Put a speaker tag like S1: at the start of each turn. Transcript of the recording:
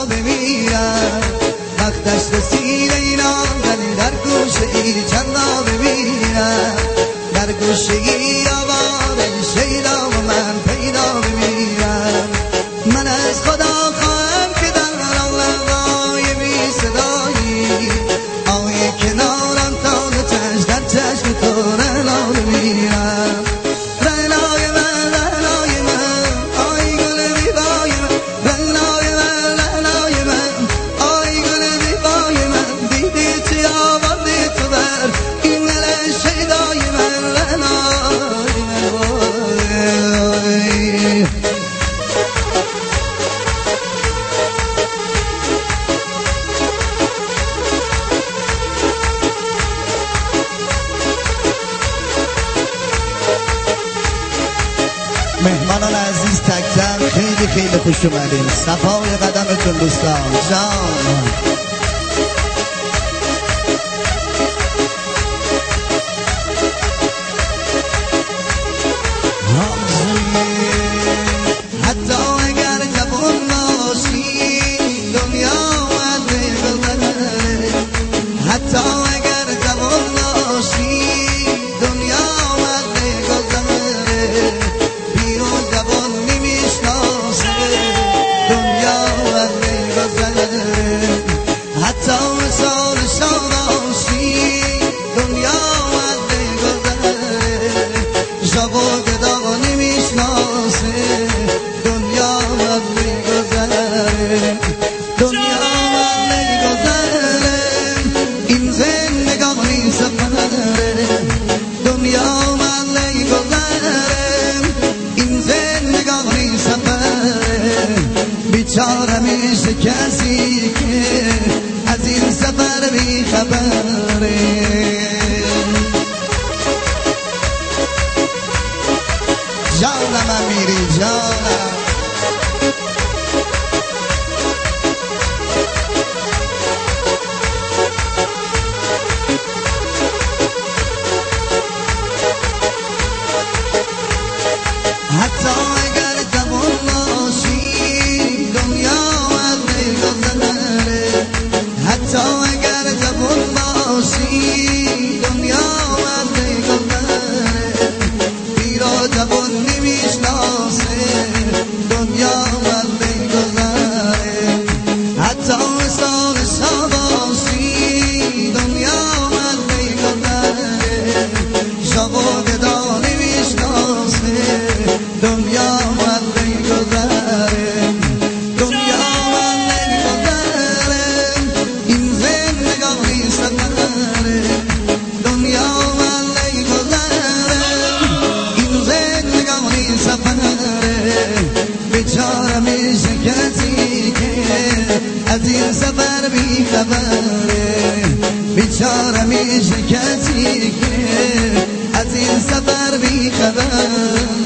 S1: بمیرم وقتش رسیده اینا ولی در گوشه ای چندا بمیرم در گوشه ای آوار شیدا و من پیدا بمیرم من از خدا خواهم که در آقای بی صدایی آقای کنارم تا نتش در چشم تو رلا بمیرم رلای من رلای من آی گل بیبای من رلای من رلای من آی گل بیبای من دیدی چی آوردی تو بر این دل شیدای من رلای من مهمانان عزیز تک تک خیلی خیلی خوش اومدین صفای قدمتون دوستان جان حتی اگر جوان باشی دنیا باید بگذره حتی اگر جوان باشی دنیا باید بگذره بیرون جوان نمیشناسه دنیا باید بگذره حتی مثال شاداشی دنیا باید بگذره جوان گدا نمیشناسه دنیا باید بگذره دنیا باید بگذره این زندگانی سفره دنیا باید بگذره این زندگانی سفره بیچاره میشه کسی که از این سفر بیخبره جانم امیری جانم حتی اگر جوان باشی دنیا باید بگذره حتی اگر جوان باشی دنیا باید بگذره بیرا جوان نمیشناسه دنیا باید بگذره حتی مثال شاباشی دنیا باید بگذره شابا گدا نمیشناسه دنیا باید بگذره دنیا باید بگذره این زندگانی سفره دنیا باید بگذره این زندگانی سفره بیچاره میشه کسی که از این سفر بیخبره بیچاره میشه کسی که از این سفر بیخبره